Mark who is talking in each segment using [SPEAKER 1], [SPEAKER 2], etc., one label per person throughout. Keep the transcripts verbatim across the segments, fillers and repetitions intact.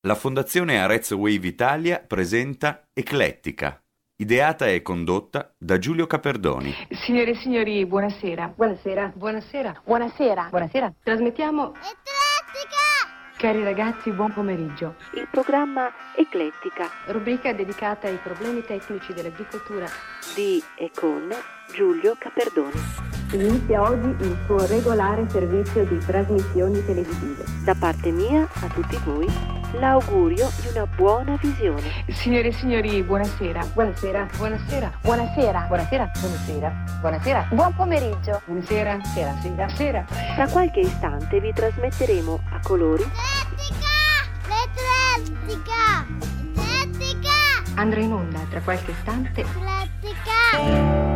[SPEAKER 1] La Fondazione Arezzo Wave Italia presenta Eclettica, ideata e condotta da Giulio Caperdoni.
[SPEAKER 2] Signore e signori, buonasera.
[SPEAKER 3] Buonasera.
[SPEAKER 2] Buonasera.
[SPEAKER 3] Buonasera. Buonasera.
[SPEAKER 2] Trasmettiamo
[SPEAKER 4] Eclettica!
[SPEAKER 2] Cari ragazzi, buon pomeriggio.
[SPEAKER 3] Il programma Eclettica
[SPEAKER 2] Rubrica dedicata ai problemi tecnici dell'agricoltura
[SPEAKER 3] di e con Giulio Caperdoni.
[SPEAKER 5] Inizia oggi il suo regolare servizio di trasmissioni televisive.
[SPEAKER 3] Da parte mia a tutti voi l'augurio di una buona visione.
[SPEAKER 2] Signore e signori, buonasera.
[SPEAKER 5] Buonasera.
[SPEAKER 2] Buonasera.
[SPEAKER 3] Buonasera.
[SPEAKER 5] Buonasera.
[SPEAKER 3] Buonasera. Buonasera. Buon pomeriggio.
[SPEAKER 2] Buonasera.
[SPEAKER 3] Sera.
[SPEAKER 2] Sera. Sera.
[SPEAKER 3] Tra qualche istante vi trasmetteremo a colori
[SPEAKER 4] Eclettica! Eclettica!
[SPEAKER 2] Andrà in onda tra qualche istante
[SPEAKER 4] Eclettica!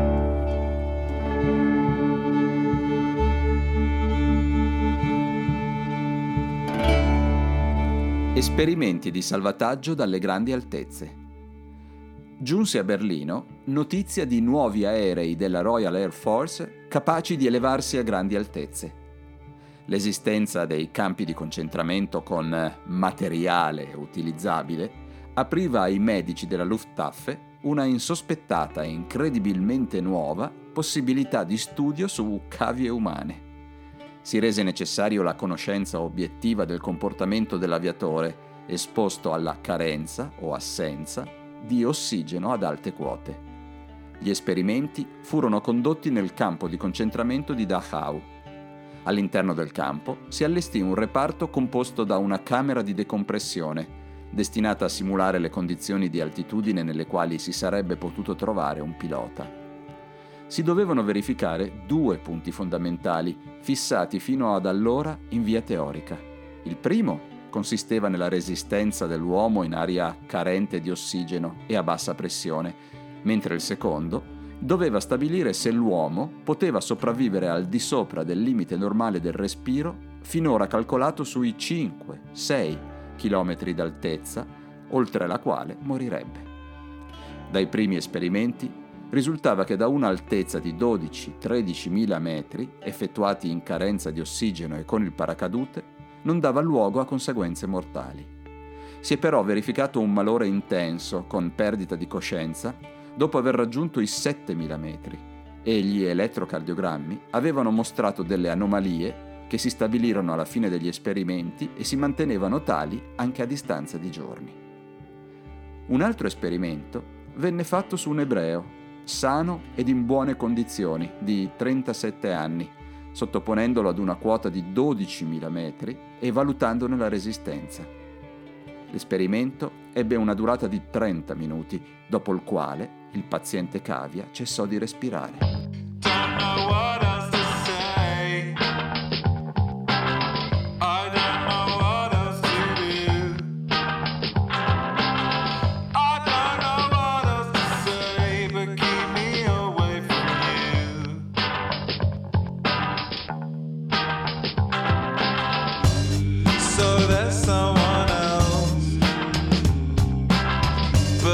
[SPEAKER 6] Esperimenti di salvataggio dalle grandi altezze. Giunse a Berlino notizia di nuovi aerei della Royal Air Force capaci di elevarsi a grandi altezze. L'esistenza dei campi di concentramento con materiale utilizzabile apriva ai medici della Luftwaffe una insospettata e incredibilmente nuova possibilità di studio su cavie umane. Si rese necessario la conoscenza obiettiva del comportamento dell'aviatore esposto alla carenza o assenza di ossigeno ad alte quote. Gli esperimenti furono condotti nel campo di concentramento di Dachau. All'interno del campo si allestì un reparto composto da una camera di decompressione, destinata a simulare le condizioni di altitudine nelle quali si sarebbe potuto trovare un pilota. Si dovevano verificare due punti fondamentali, fissati fino ad allora in via teorica. Il primo consisteva nella resistenza dell'uomo in aria carente di ossigeno e a bassa pressione, mentre il secondo doveva stabilire se l'uomo poteva sopravvivere al di sopra del limite normale del respiro, finora calcolato sui cinque sei chilometri d'altezza, oltre la quale morirebbe. Dai primi esperimenti risultava che da un'altezza di dodici tredici mila metri, effettuati in carenza di ossigeno e con il paracadute, non dava luogo a conseguenze mortali. Si è però verificato un malore intenso, con perdita di coscienza, dopo aver raggiunto i settemila metri, e gli elettrocardiogrammi avevano mostrato delle anomalie che si stabilirono alla fine degli esperimenti e si mantenevano tali anche a distanza di giorni. Un altro esperimento venne fatto su un ebreo, sano ed in buone condizioni, di trentasette anni, sottoponendolo ad una quota di dodicimila metri e valutandone la resistenza. L'esperimento ebbe una durata di trenta minuti, dopo il quale il paziente cavia cessò di respirare.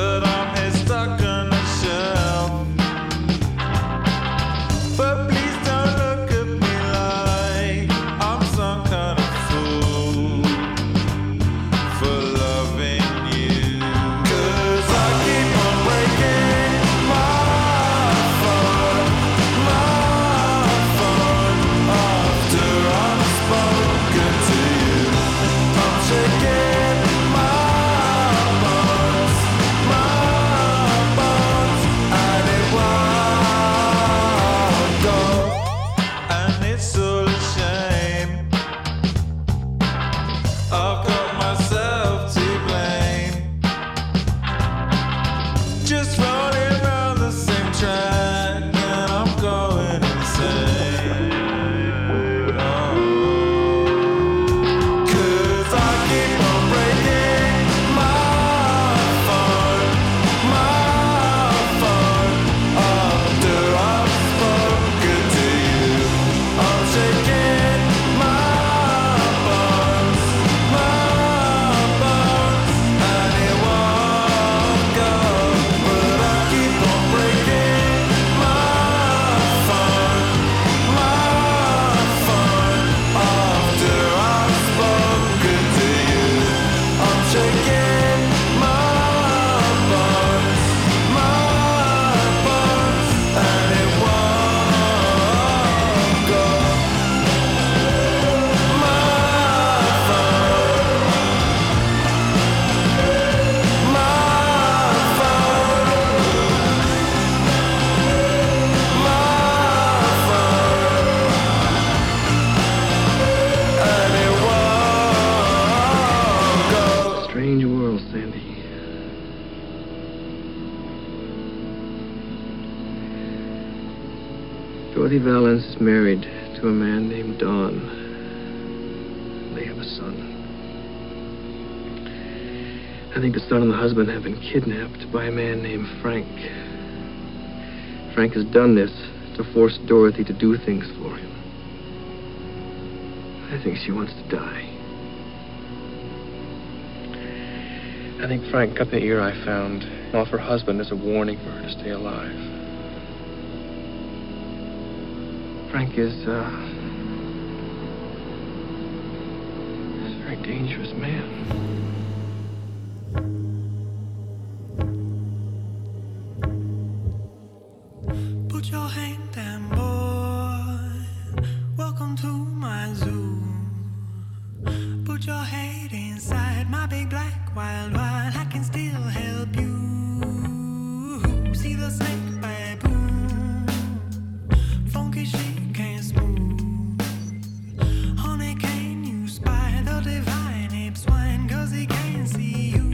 [SPEAKER 7] But please don't strange world, Sandy. Dorothy Valance is married to a man named Don. They have a son. I think the son and the husband have been kidnapped by a man named Frank. Frank has done this to force Dorothy to do things for him. I think she wants to die. I think Frank cut the ear I found off her husband as a warning for her to stay alive. Frank is, uh... is a very dangerous man.
[SPEAKER 8] Put your hand down, boy. Welcome to my zoo. Put your head inside my big black wild wine. I can still help you. See the snake baboon. Funky shake and smooth. Honey, can you spy the divine ape swine? 'Cause he can't see you.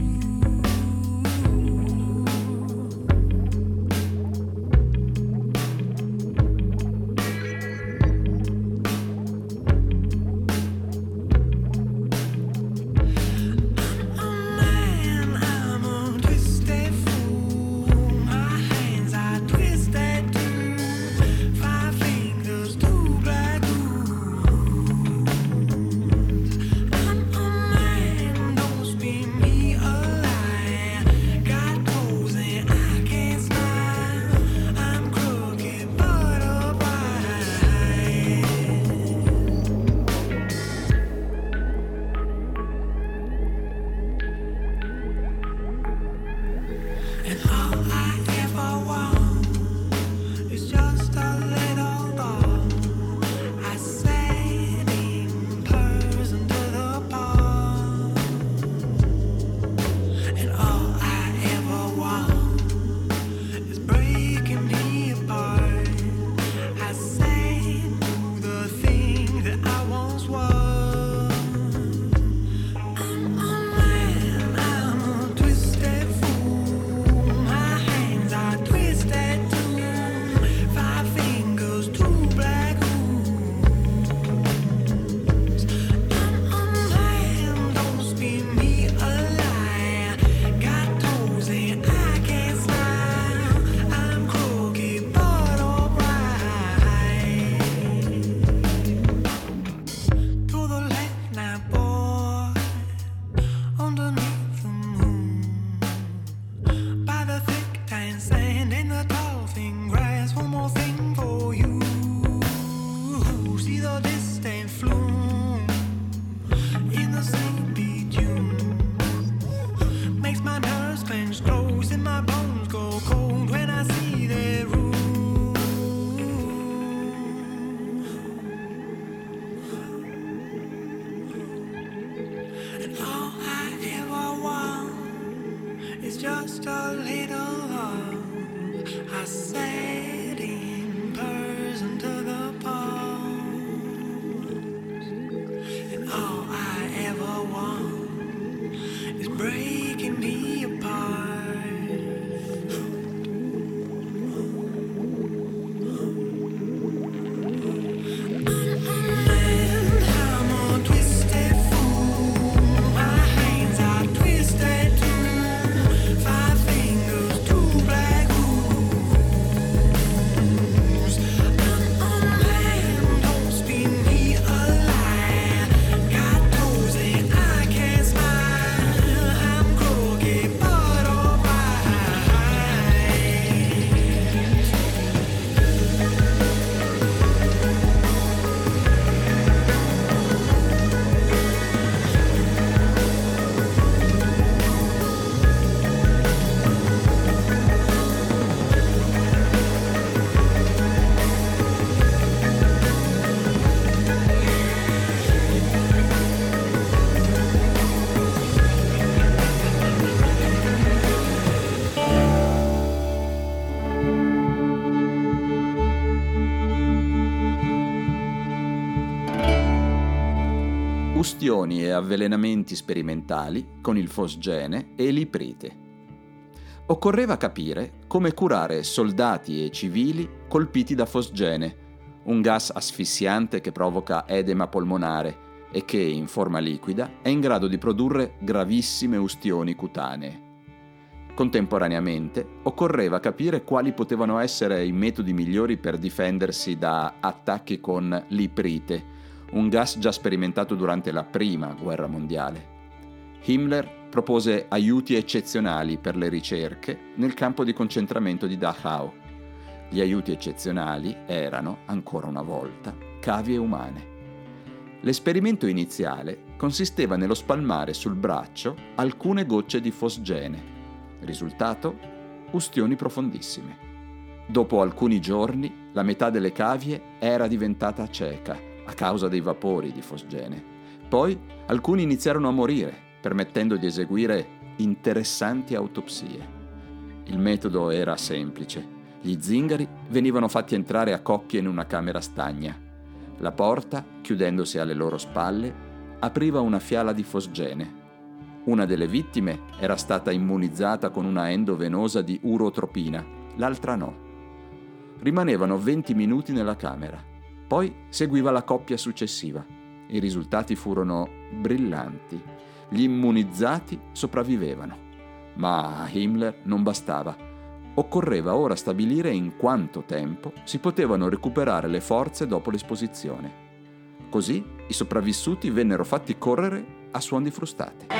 [SPEAKER 8] Just a little love I said in person to the pause, and all I ever want is breaking me apart. I'm
[SPEAKER 6] ustioni e avvelenamenti sperimentali con il fosgene e l'iprite. Occorreva capire come curare soldati e civili colpiti da fosgene, un gas asfissiante che provoca edema polmonare e che, in forma liquida, è in grado di produrre gravissime ustioni cutanee. Contemporaneamente, occorreva capire quali potevano essere i metodi migliori per difendersi da attacchi con l'iprite, un gas già sperimentato durante la Prima Guerra Mondiale. Himmler propose aiuti eccezionali per le ricerche nel campo di concentramento di Dachau. Gli aiuti eccezionali erano, ancora una volta, cavie umane. L'esperimento iniziale consisteva nello spalmare sul braccio alcune gocce di fosgene. Risultato? Ustioni profondissime. Dopo alcuni giorni, la metà delle cavie era diventata cieca a causa dei vapori di fosgene. Poi alcuni iniziarono a morire, permettendo di eseguire interessanti autopsie. Il metodo era semplice. Gli zingari venivano fatti entrare a coppie in una camera stagna. La porta, chiudendosi alle loro spalle, apriva una fiala di fosgene. Una delle vittime era stata immunizzata con una endovenosa di urotropina, l'altra no. Rimanevano venti minuti nella camera. Poi seguiva la coppia successiva. I risultati furono brillanti. Gli immunizzati sopravvivevano. Ma a Himmler non bastava. Occorreva ora stabilire in quanto tempo si potevano recuperare le forze dopo l'esposizione. Così i sopravvissuti vennero fatti correre a suon di frustate.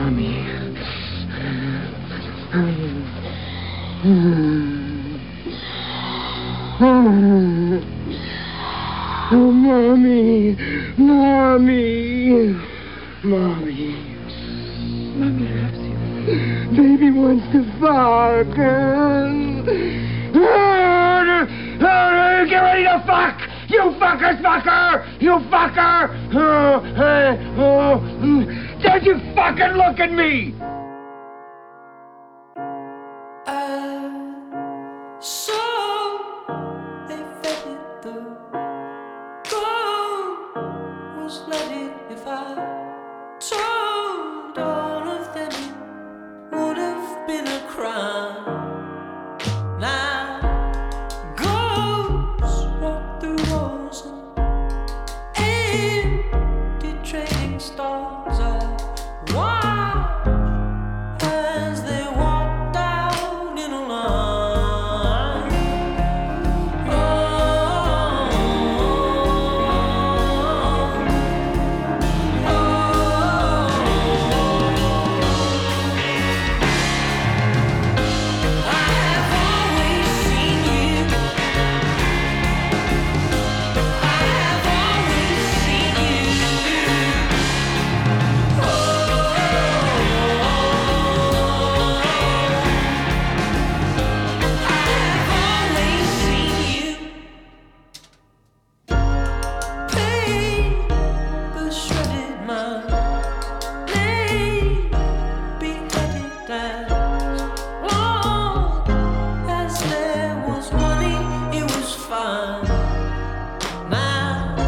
[SPEAKER 9] Mommy. Oh, Mommy. Mommy. Mommy. Mommy loves you. Baby wants to fuck. Get ready to fuck! You fuckers, fucker! You fucker! Oh, hey, oh. Don't you fucking look at me!
[SPEAKER 8] I saw they fed the gold was flooded. If I told all of them, it would have been a crime. Now ghosts walk through walls and empty trading stars. I watch as they walk down in a line. Oh, oh, I have always seen you. I have always seen you. Oh, I have always seen you. Paper shredded my name, beheaded as long as there was money, it was fine. Now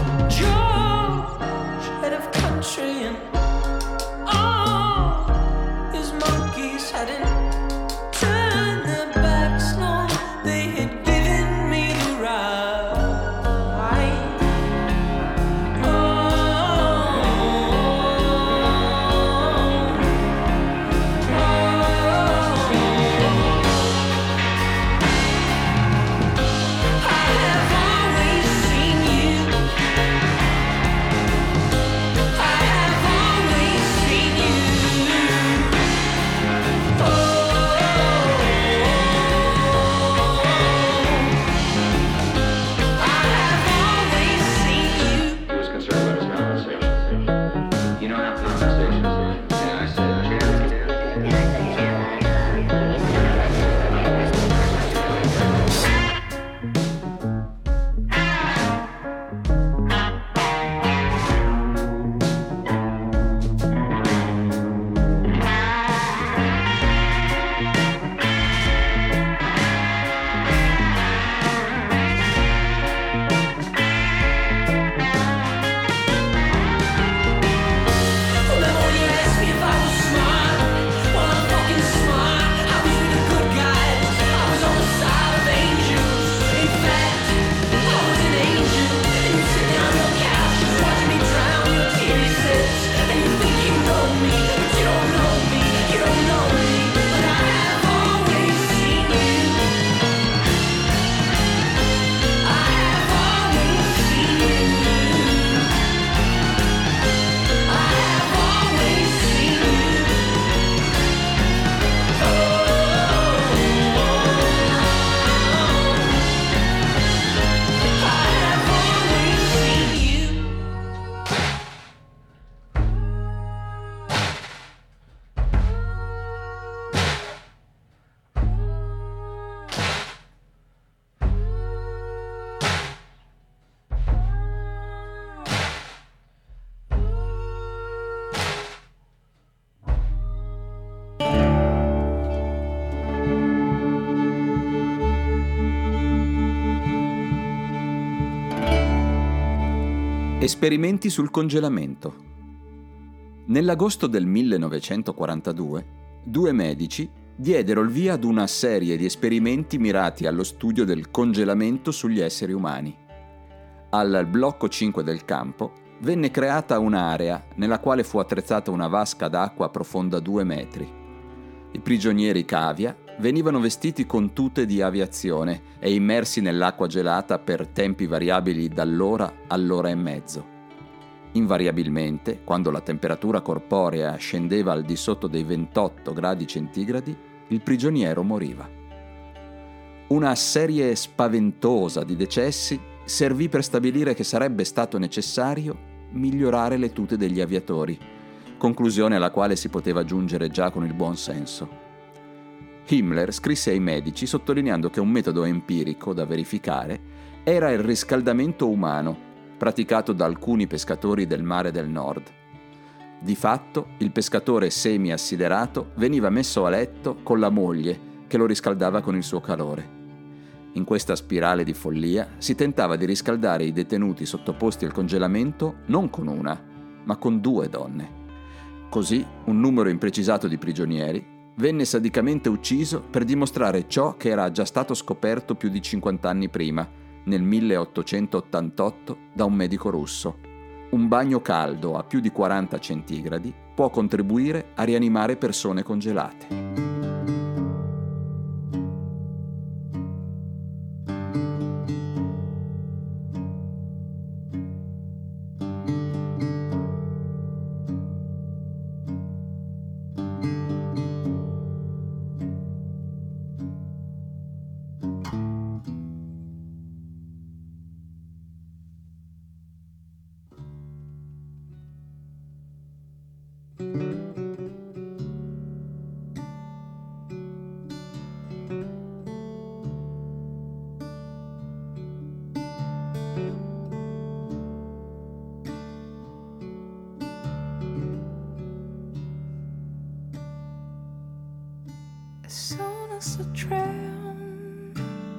[SPEAKER 8] George, head of country, and all his monkeys hadn't turned their backs, no, they had given me the right. Oh, I have always seen you. I have always seen you. Oh, I have always seen you.
[SPEAKER 10] He was concerned about his conversation. You don't have conversations. Yeah, I said
[SPEAKER 8] Remember when you asked me if I was smart? Well, I'm fucking smart. I was with the good guys. I was on the side of angels. In fact, I was an angel. And you sit down on your couch, just watching me drown your T V sets. And you think you know me, but you don't know me. You don't know me. But I have always seen you. I have always seen you. I have always seen you. Oh, I have always seen you.
[SPEAKER 6] Esperimenti sul congelamento. Nell'agosto del millenovecentoquarantadue, due medici diedero il via ad una serie di esperimenti mirati allo studio del congelamento sugli esseri umani. Al blocco cinque del campo venne creata un'area nella quale fu attrezzata una vasca d'acqua profonda due metri. I prigionieri cavia venivano vestiti con tute di aviazione e immersi nell'acqua gelata per tempi variabili dall'ora all'ora e mezzo. Invariabilmente, quando la temperatura corporea scendeva al di sotto dei ventotto gradi centigradi, il prigioniero moriva. Una serie spaventosa di decessi servì per stabilire che sarebbe stato necessario migliorare le tute degli aviatori, conclusione alla quale si poteva giungere già con il buon senso. Himmler scrisse ai medici sottolineando che un metodo empirico da verificare era il riscaldamento umano, praticato da alcuni pescatori del Mare del Nord. Di fatto, il pescatore semi-assiderato veniva messo a letto con la moglie che lo riscaldava con il suo calore. In questa spirale di follia si tentava di riscaldare i detenuti sottoposti al congelamento non con una, ma con due donne. Così un numero imprecisato di prigionieri venne sadicamente ucciso per dimostrare ciò che era già stato scoperto più di cinquanta anni prima, nel milleottocentottantotto, da un medico russo. Un bagno caldo a più di quaranta centigradi può contribuire a rianimare persone congelate.
[SPEAKER 8] As soon as the tram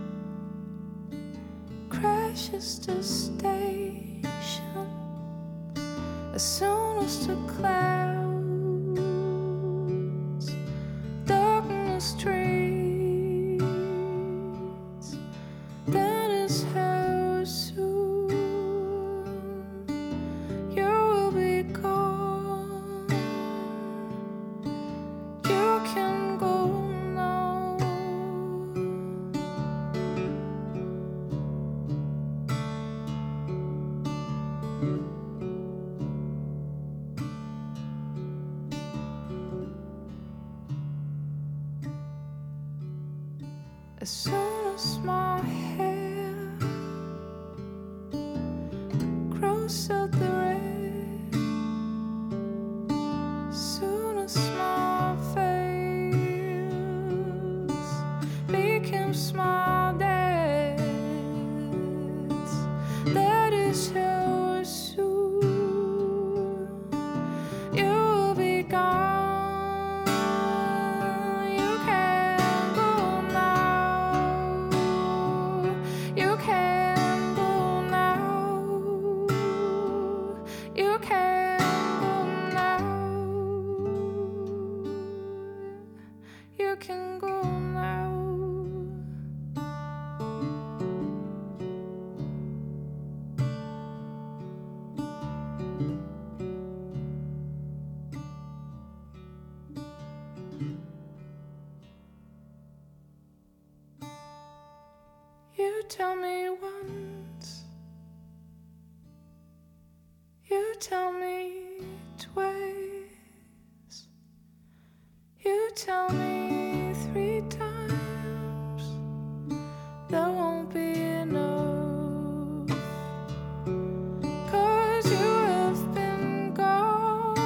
[SPEAKER 8] crashes the station, as soon as the clouds darken the streets, that is how soon you will be gone. You can go now. As soon as my hair grows out the red, soon as my face becomes my dad's, that is how soon you'll be gone. You can go now. You can go now. You can go now. You can go now. You tell me once, you tell me twice, you tell me three times, that won't be enough, 'cause you have been gone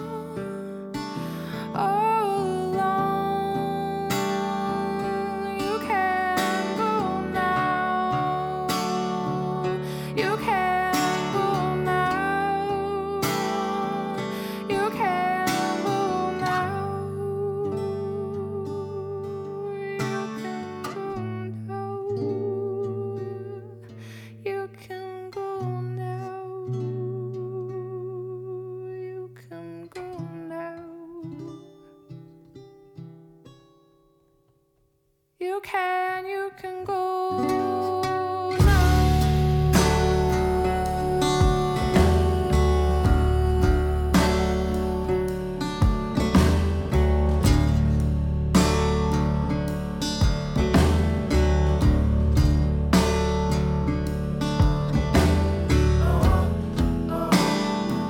[SPEAKER 8] all along. You can go now. You can go now. You can go now. You can go now. You can go now. You can, you can go now.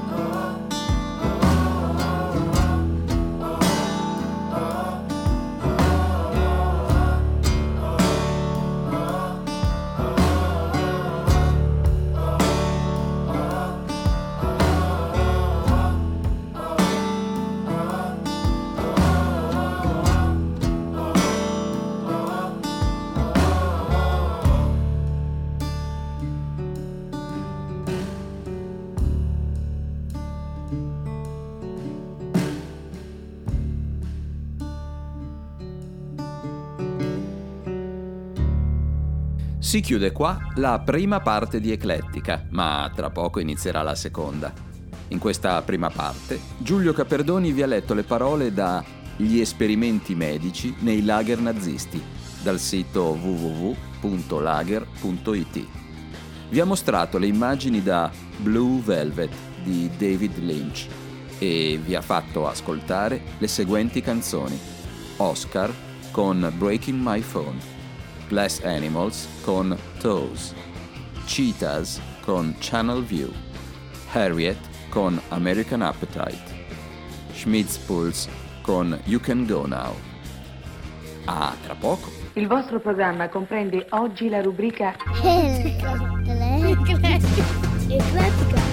[SPEAKER 6] Si chiude qua la prima parte di Eclettica, ma tra poco inizierà la seconda. In questa prima parte, Giulio Caperdoni vi ha letto le parole da Gli esperimenti medici nei lager nazisti, dal sito w w w punto lager punto i t. Vi ha mostrato le immagini da Blue Velvet di David Lynch e vi ha fatto ascoltare le seguenti canzoni: Oscar con Breaking My Phone, Glass Animals con Toes, Cheetahs con Channel View, Harriet con American Appetite, Schmidt's Pulse con You Can Go Now. Ah, tra poco.
[SPEAKER 2] Il vostro programma comprende oggi la rubrica
[SPEAKER 4] Eclettica. Eclettica.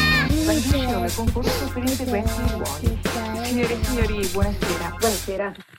[SPEAKER 2] trasmissione concorso per i seguenti ruoli. Signore e signori, buonasera.
[SPEAKER 5] Buonasera.